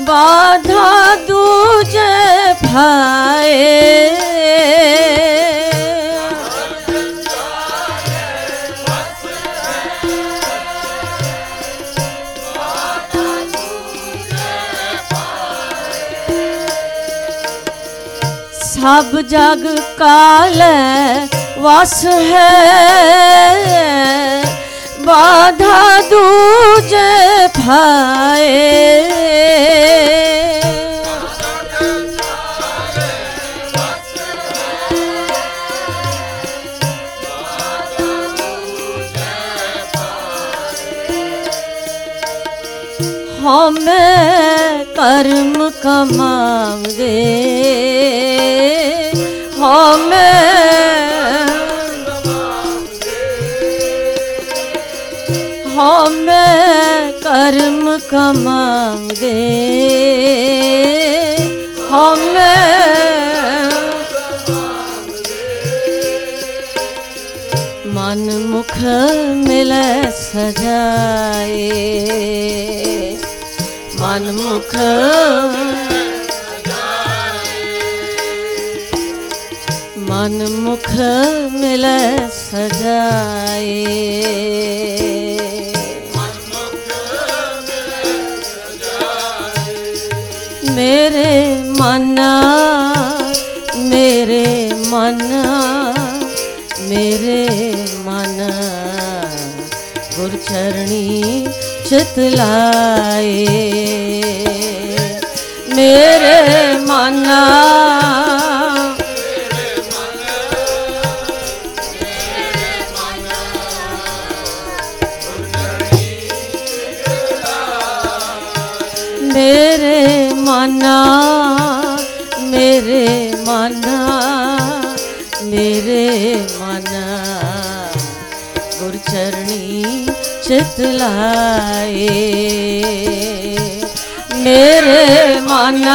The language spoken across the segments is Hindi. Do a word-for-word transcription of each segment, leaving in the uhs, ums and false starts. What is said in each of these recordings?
बाधा दूजे भाए। सब जग काल वस है, बाधा दूजे भाए। हमें कर्म कमावे, हमें हमें कर्म कमावे, हमें मन मुख मिले सजाए, मन मुख मन मुख मिले सजाए। मेरे मना मेरे मना मेरे मना गुरचरणी चितलाए। मेरे मना मेरे मना मेरे मना मेरे मना गुरचरणी चितलाए। मेरे मना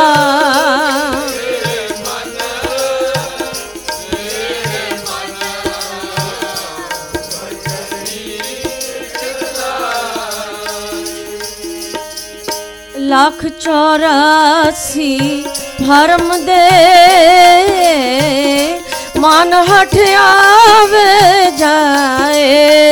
लाख चौरासी भरम दे मन हठियावे जाए।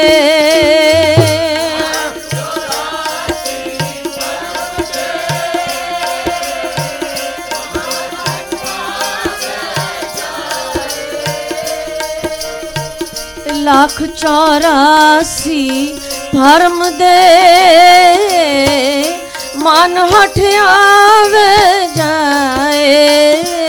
लाख चौरासी भरम दे मन हठियावे जाए।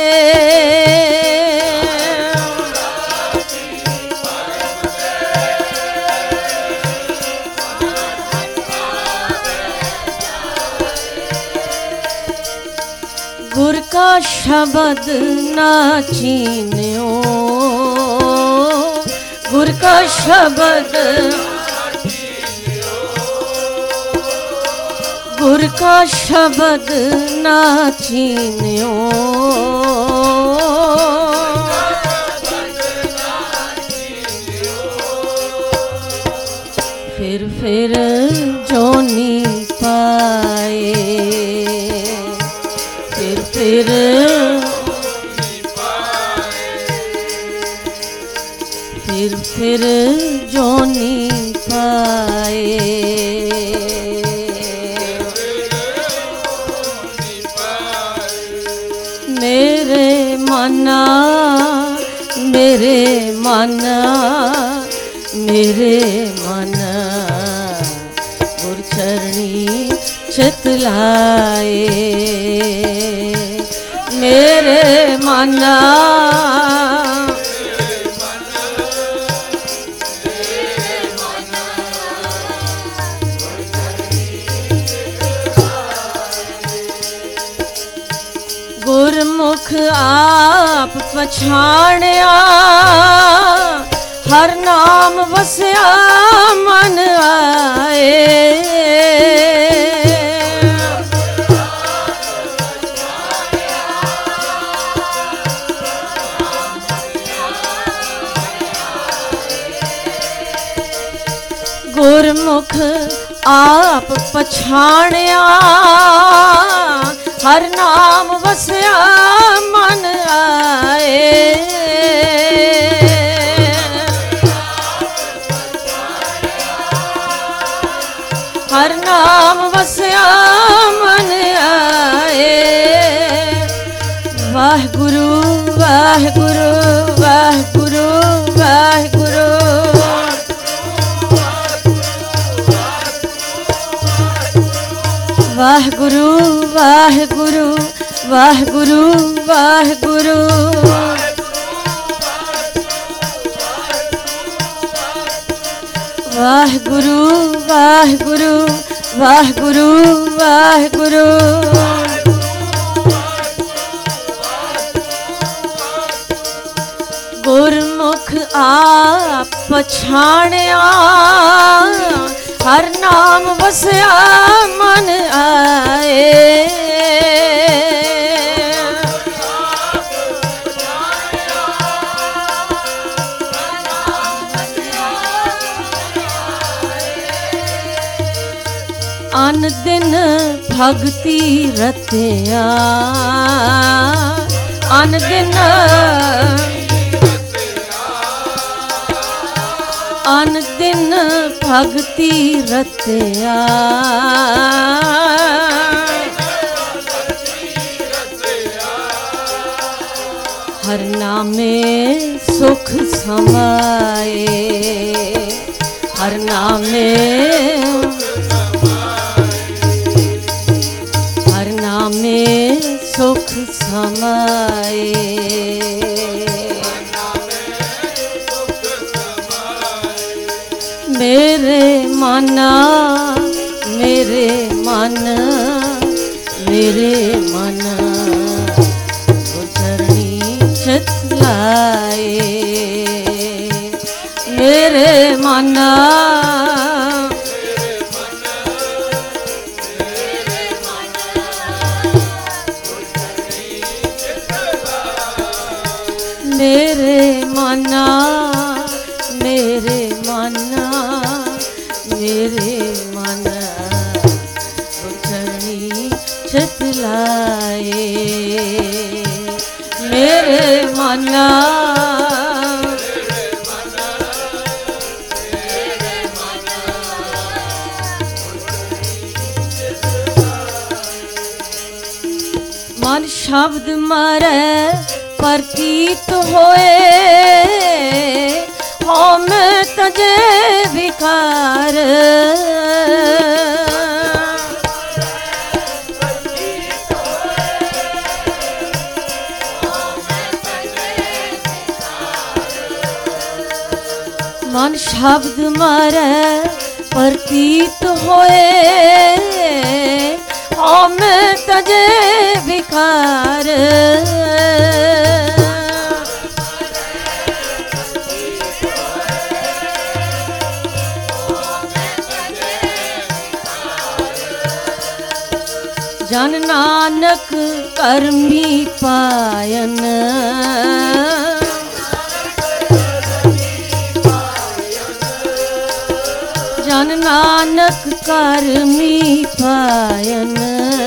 गुर का शब्द ना चीन्यो, गुर का शब्द गुर का शब्द ना चीन्यो। फिर फिर जोनी पाए, फिर फिर फिर फिर जोनी पाए। मेरे मना मेरे मना मेरे मना गुरचरणी चितलाए। मेरे मना गुरमुख आप पछाणिया, हर नाम वसिया मन आए। गुरमुख आप पछाणिया हर नाम वसया मन आए। हर नाम वसया मन आए। वाहिगुरु वाहिगुरु वाहिगुरु वाहिगुरु। वाहिगुरु वाहिगुरु वाहिगुरु वाहिगुरु। वाहिगुरु वाहिगुरु वाहिगुरु वाहिगुरु। गुरमुख आप पछाणिया हर नाम वसया मन आए। अन दिन भगति रतिया अन दिन अन दिन भगति रतिया। हर नामे सुख समाए। हर नामे हर नामे सुख समाए। मेरे मना मेरे मन मेरे मन गुजरनी चितलाए। मेरे मना मेरे मना मेरे मना मेरे मन गुजरनी चितलाए। मेरे मना मन शब्द मरे प्रतीत होए। हम तजे विकार मन शब्द मरे प्रतीत होए। हम तजे विकार जन नानक करमी पायन। जन नानक करमी पायन।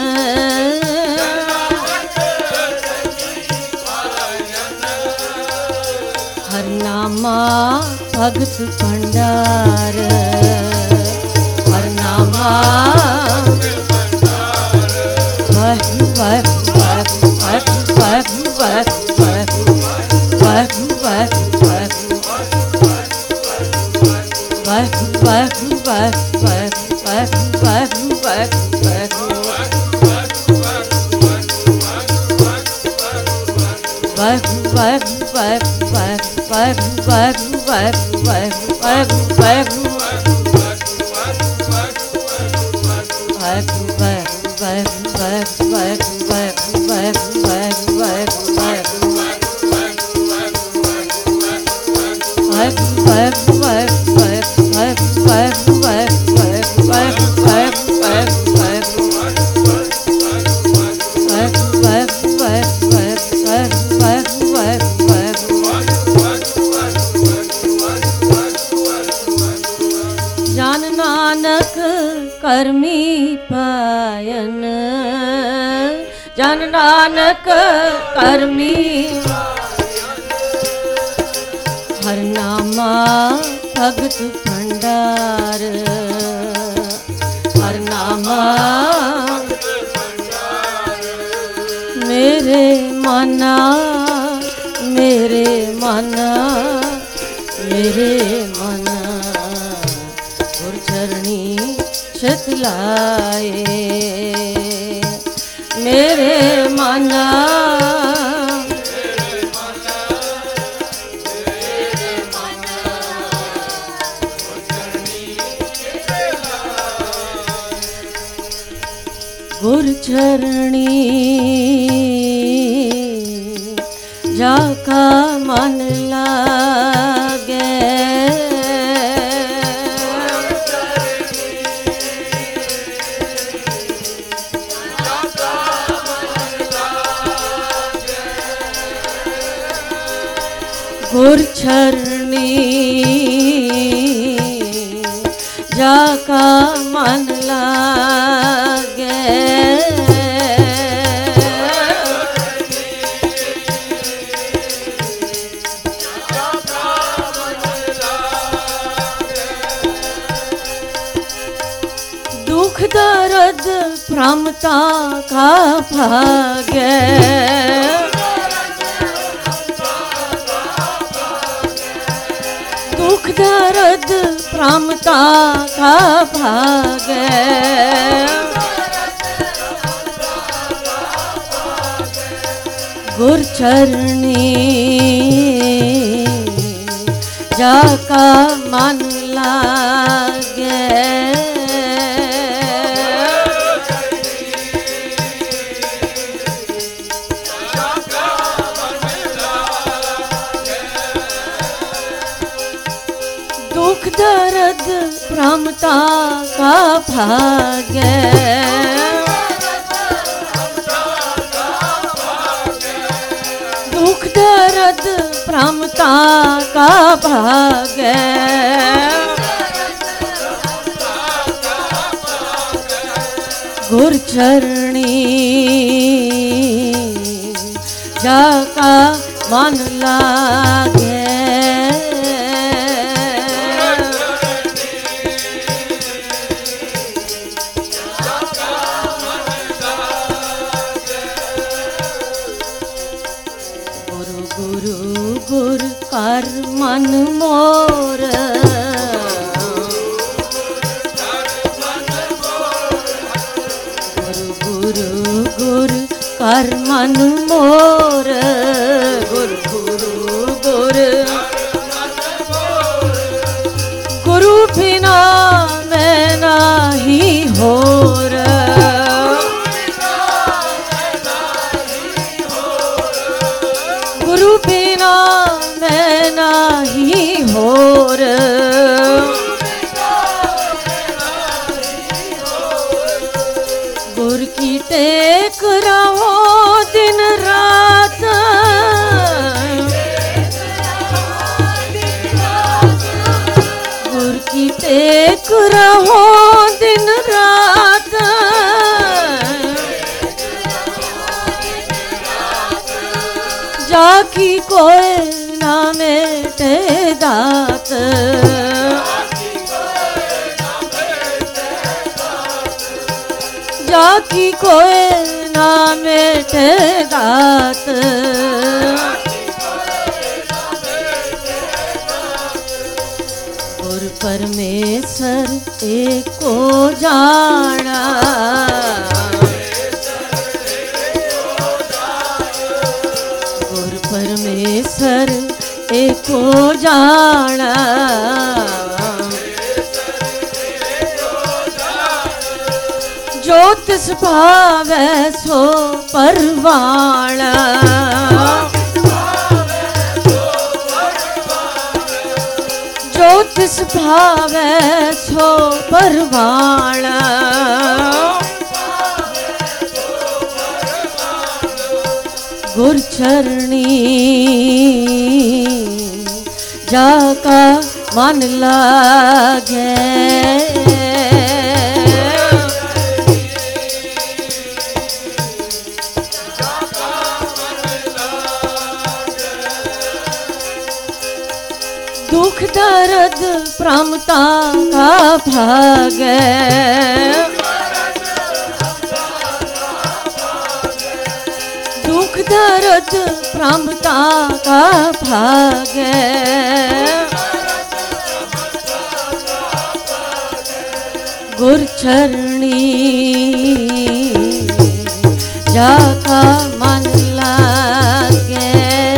हर नामा भगत भंडार। हर नामा वाहिगुरु वाहिगुरु वाहिगुरु वाहिगुरु वाहिगुरु वाहिगुरु वाहिगुरु वाहिगुरु वाहिगुरु वाहिगुरु जन नानक जन नानक करमी हर नामा भगत भंडार हर नामा मेरे मना मेरे मना मेरे मना गुर चरणी छितलाए मेरे मना गुर चरणी जाका मन लागे गुर चरणी जाका मन लागे दुख दर्द भ्रमता का भागे दुख दर्द भ्रमता का भागे गुर चरणी जाका मन लागे दुख दर्द भ्रमता का भागे दुख दर्द भ्रमता का भागे गुर चरणी जाका मन लागे गुर कर मन मोर गुरु गुरु गुर कर मन मोर गुरु गुरु गुर गुरु बिना मैं नाही होर गुरु बिना मैं नाही होर गुर की टेक रहो दिन रात गुर की टेक रहो दिन रात जाकी कोई ना मेटे दात जाकी कोई ना मेटे दात और परमेश्वर एको जाना परमेश्वर एको जाना जो तिस भावै सो परवाना जो तिस भावै सो परवाना गुर चरणी जाका मन लागे दुख दर्द प्रमता का भाग, दुख दर्द प्रमता का भाग, गुर चरणी जाका मन लागे,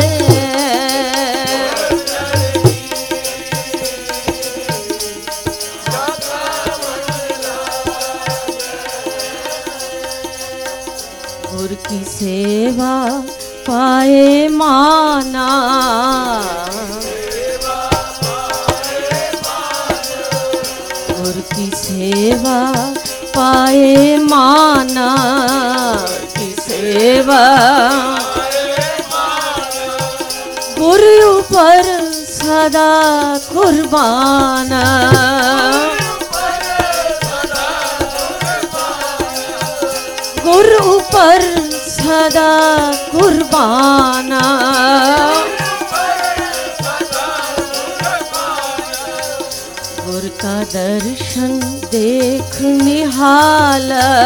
गुर की सेवा पाए माना, गुर की सेवा पाए माना, की सेवा गुर ऊपर सदा कुर्बाना, गुर ऊपर सदा कुर्बाना, गुर का दर्शन देख निहाल,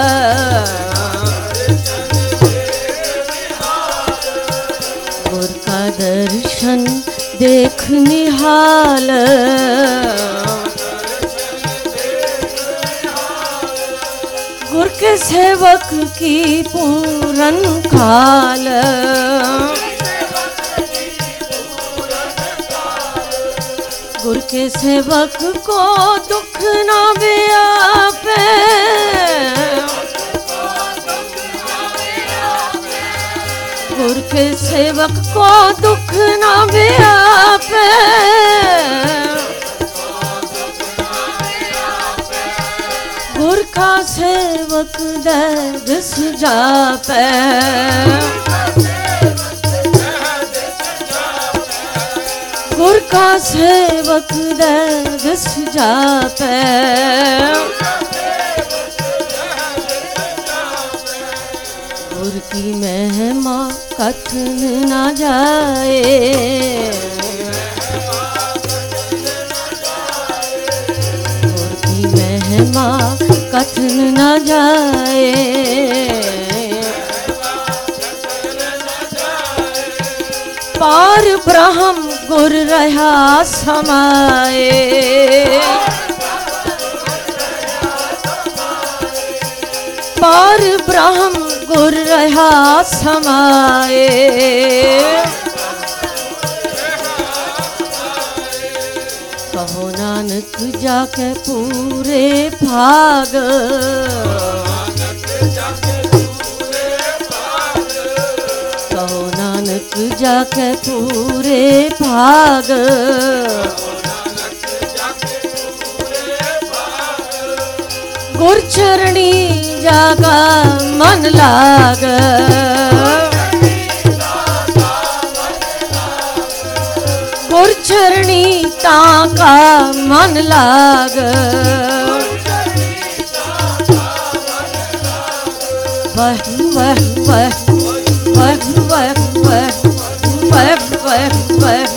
गुर का दर्शन देख निहाल, गुर के सेवक की पूरन काल, गुर के सेवक को दुख ना व्यापे, गुर के सेवक को दुख ना व्यापे, गुर का सेवक दर्द जापे, गुर का सेवक दर्द जापे, गुर की महिमा कथन न जाए, गुर की महिमा कथन न जाए, पार ब्रह्म गुर रहा समाए, पार ब्रह्म गुर रहा समाए, कहो नानक जाके पूरे भाग, कहो नानक जाके पूरे भाग, गुर चरणी जागा मन लाग, गुर चरणी ताका मन लाग, वह वह वह वह वह वह वह वह वह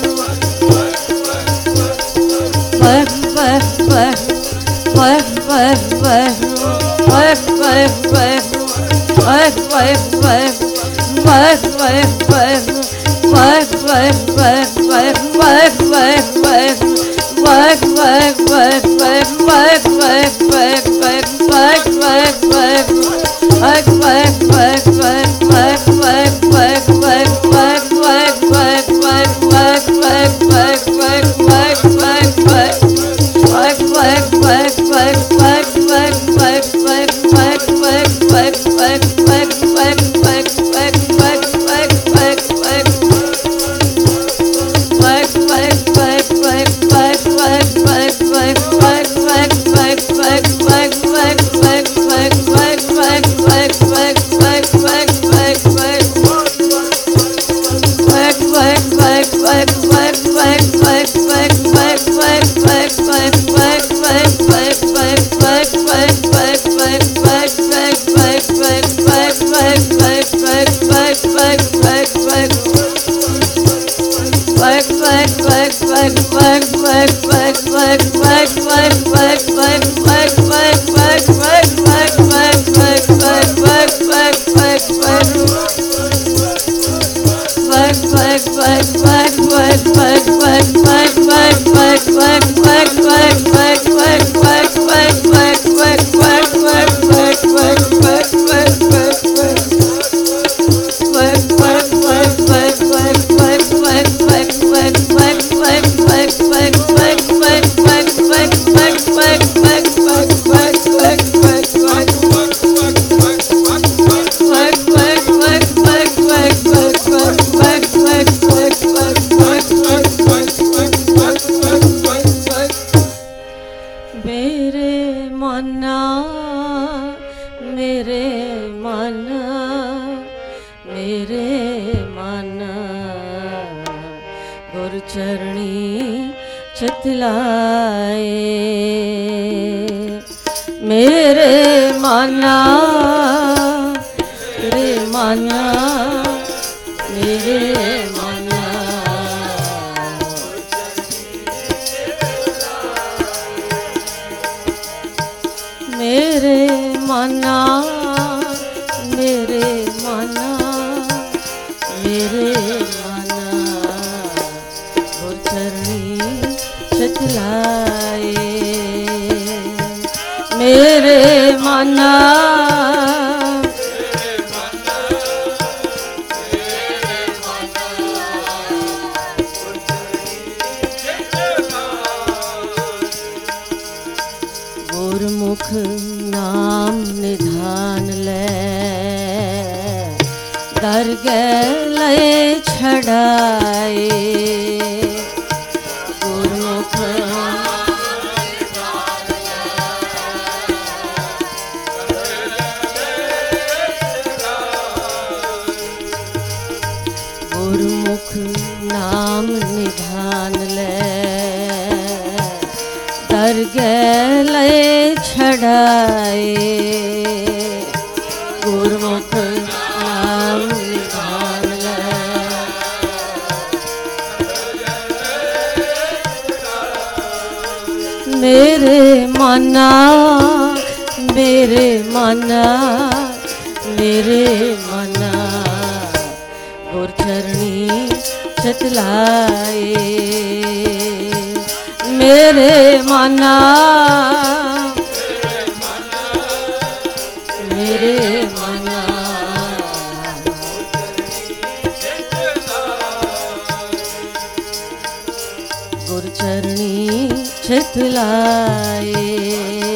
चरणी चितलाए